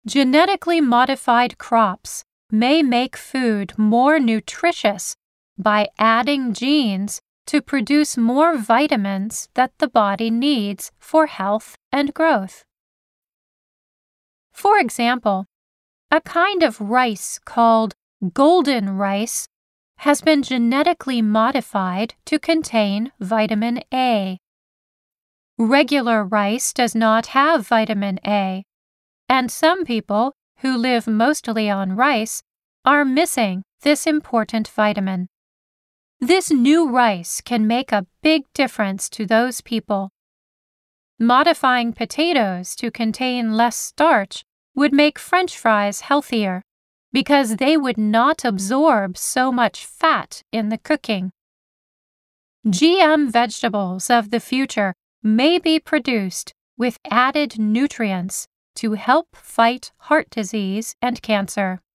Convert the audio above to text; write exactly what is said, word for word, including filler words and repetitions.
Genetically modified crops may make food more nutritious by adding genes to produce more vitamins that the body needs for health and growth. For example, a kind of rice called golden rice has been genetically modified to contain vitamin A. Regular rice does not have vitamin A, and some people who live mostly on rice are missing this important vitamin. This new rice can make a big difference to those people. Modifying potatoes to contain less starch would make French fries healthier because they would not absorb so much fat in the cooking. G M vegetables of the future may be produced with added nutrients to help fight heart disease and cancer.